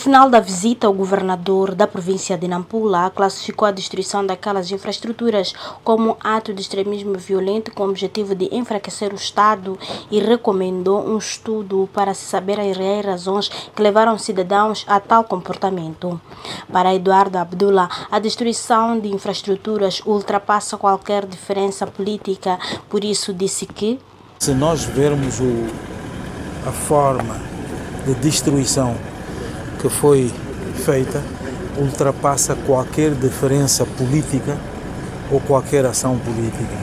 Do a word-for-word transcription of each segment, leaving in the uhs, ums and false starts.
final da visita, o governador da província de Nampula classificou a destruição daquelas infraestruturas como ato de extremismo violento com o objetivo de enfraquecer o Estado e recomendou um estudo para se saber as reais razões que levaram cidadãos a tal comportamento. Para Eduardo Abdullah, a destruição de infraestruturas ultrapassa qualquer diferença política, por isso disse que se nós vermos o, a forma de destruição que foi feita, ultrapassa qualquer diferença política ou qualquer ação política.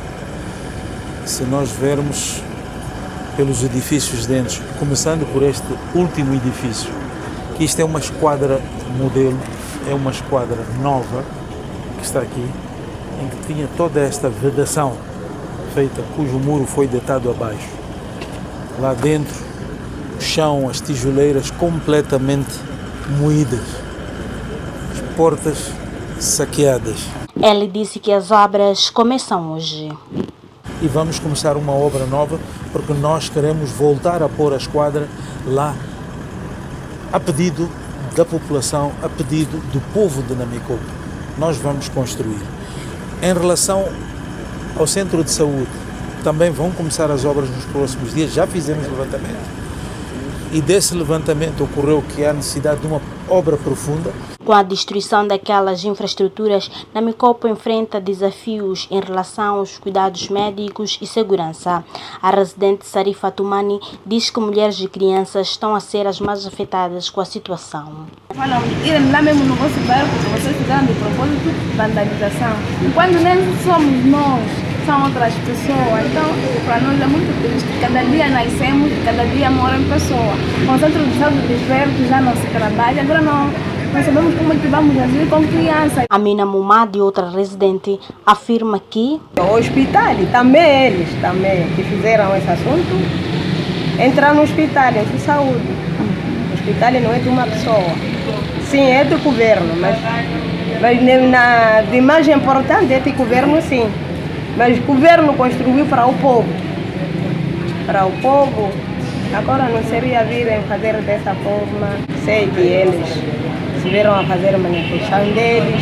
Se nós vermos pelos edifícios dentro, começando por este último edifício, que isto é uma esquadra modelo, é uma esquadra nova que está aqui, em que tinha toda esta vedação feita, cujo muro foi deitado abaixo. Lá dentro, o chão, as tijoleiras completamente moídas, as portas saqueadas. Ele disse que as obras começam hoje. E vamos começar uma obra nova, porque nós queremos voltar a pôr a esquadra lá, a pedido da população, a pedido do povo de Namicopo. Nós vamos construir. Em relação ao centro de saúde, também vão começar as obras nos próximos dias, já fizemos levantamento. E desse levantamento ocorreu que há necessidade de uma obra profunda. Com a destruição daquelas infraestruturas, Namicopo enfrenta desafios em relação aos cuidados médicos e segurança. A residente Sarifa Tumani diz que mulheres e crianças estão a ser as mais afetadas com a situação. Falam, irem lá mesmo no vosso bairro, porque vocês fizeram de propósito vandalização. Enquanto nem somos nós, são outras pessoas. Então, para nós é muito triste. Cada dia nascemos, cada dia morrem pessoas. Com o centro de saúde desperto já não se trabalha, agora não. Nós sabemos como é que vamos agir com crianças. Amina Mumad, outra residente, afirma que o hospital, também eles também que fizeram esse assunto, entrar no hospital de saúde. O hospital não é de uma pessoa. Sim, é do governo, mas, mas na, de mais importante é do governo, sim. Mas o governo construiu para o povo. Para o povo, agora não seria virem fazer dessa forma. Sei que eles vieram a fazer a manifestação deles,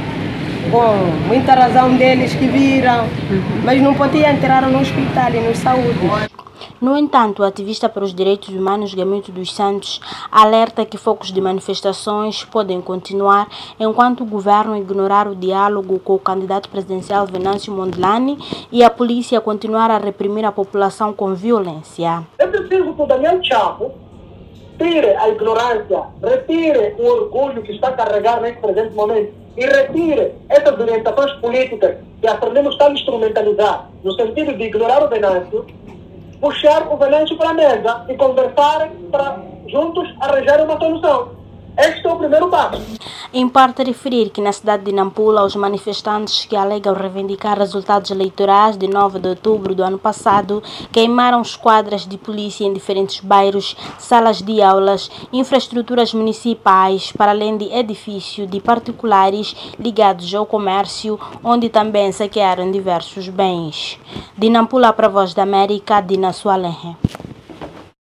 com muita razão deles que viram, mas não podia entrar no hospital e no saúde. No entanto, o ativista para os direitos humanos Gamito dos Santos alerta que focos de manifestações podem continuar enquanto o governo ignorar o diálogo com o candidato presidencial Venâncio Mondlane e a polícia continuar a reprimir a população com violência. É preciso que o Daniel Chapo tire a ignorância, retire o orgulho que está a carregar nesse presente momento e retire essas orientações políticas que aprendemos a instrumentalizar no sentido de ignorar o Venâncio, puxar o Venâncio para a mesa e conversar para juntos arranjar uma solução. Este é o primeiro passo. Importa referir que na cidade de Nampula, os manifestantes que alegam reivindicar resultados eleitorais de nove de outubro do ano passado queimaram esquadras de polícia em diferentes bairros, salas de aulas, infraestruturas municipais, para além de edifícios de particulares ligados ao comércio, onde também saquearam diversos bens. De Nampula para a Voz da América, Dina Sualenhe.